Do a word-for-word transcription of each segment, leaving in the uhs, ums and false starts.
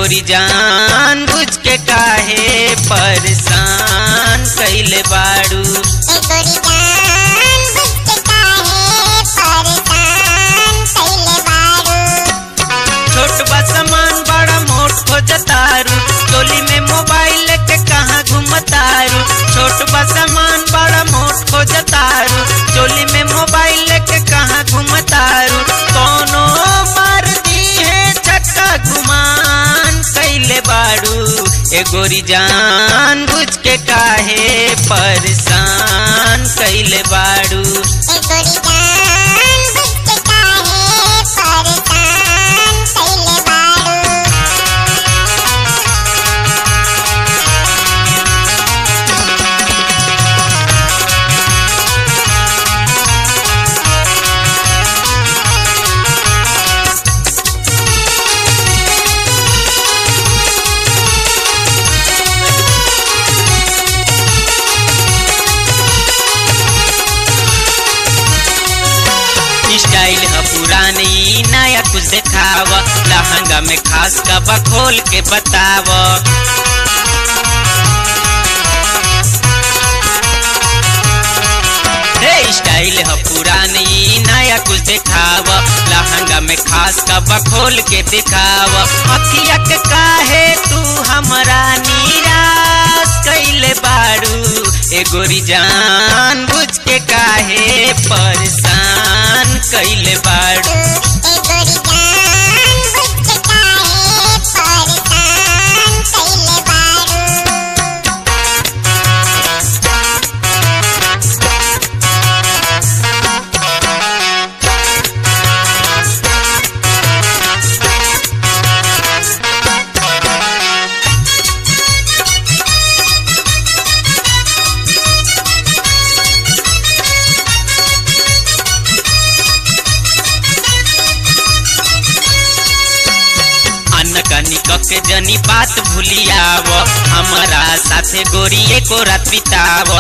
गोरी जान बुझ के काहे परेशान कइले बाड़ू। ए गोरी जान बुझ के काहे परेशान कइले बाड़ू। छोट बा सामान बड़ा मोट खोजतारू, टोली में मोबाइल लेके कहाँ घूमतारू। छोट बा सामान बड़ा मोट खोजतारू, टोली में मोबाइल लेके कहाँ घूमतारू। कोनो मार दी है छक्का गुमान कइले बाड़ू। ए गोरी जान बुझ के काहे परेशान कइले बाड़ू। ए गोरी जान बुझ के काहे परेशान कइले बाड़ू। स्टाइल है पुरानी नया कुछ दिखाव, लहंगा में खास का बखोल के बताव। स्टाइल है पुरानी नया कुछ दिखाव, लहंगा में खास का बखोल के दिखाव। अखिया के काहे तू हमरा निराश कइले बाड़ू। ए गोरी जान बुझ के काहे परेशान कइले बाड़ू। ए गोरी जान बुझ के काहे परेशान कइले बाड़ू। कनिक के जनी बात भूलियाव, हमारा साथे गोरी एको रात बिताव।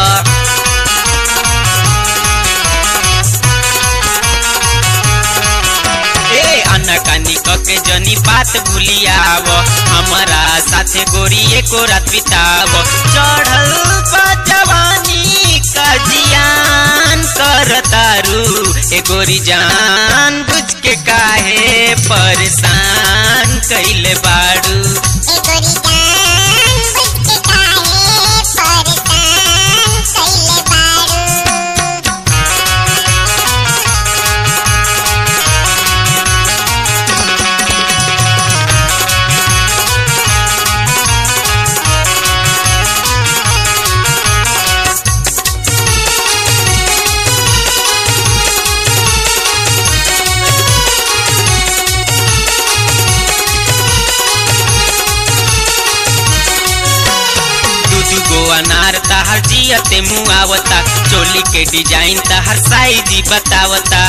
ए अनकनिक के जनी बात भूलियाव, हमारा साथे गोरी एको रात बिताव। चढ़ल बा जवानी का जियान करतारू। ए गोरी जान बुझ के काहे परेशान कइले बाड़ू। ए गोरी जान बुझ के काहे परेशान कइले बाड़ू। अनार तहर जियते मुआवता, चोली के डिजाइन तहर साइज बतावता।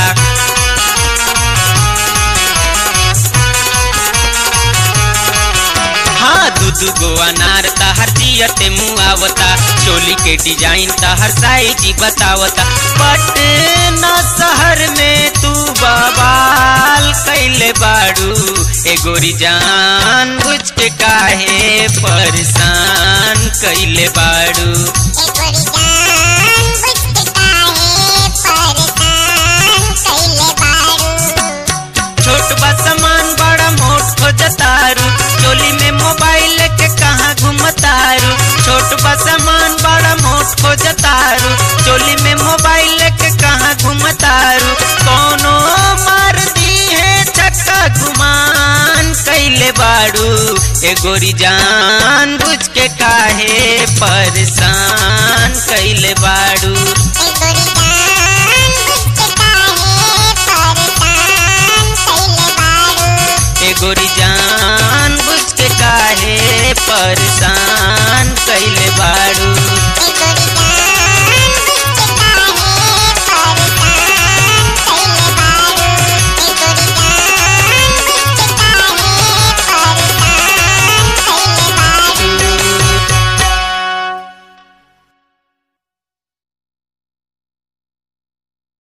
हाँ दूध गो अनार तहर जियते मुआवता, चोली के डिजाइन तहर साइज बतावता। पटना शहर में तू बवाल कइले बाड़ू। ए गोरी जान बुझ के काहे परेशान कइले बाड़ू। ए गोरी जान बुझ के काहे परेशान कइले बाड़ू। छोट बा सामान बड़ा मोट खोजतारू, टोली में मोबाइल लेके कहाँ घूमतारू। छोट बा सामान बड़ा मोट खोजतारू, टोली में मोबाइल लेके कहाँ घूमतारू। कोनो मार दी है छक्का गुमान कइले बाड़ू। ए गोरी जान बुझ के काहे परेशान कइले बाड़ू। ए गोरी जान बुझ के काहे परेशान कइले बाड़ू। ए गोरी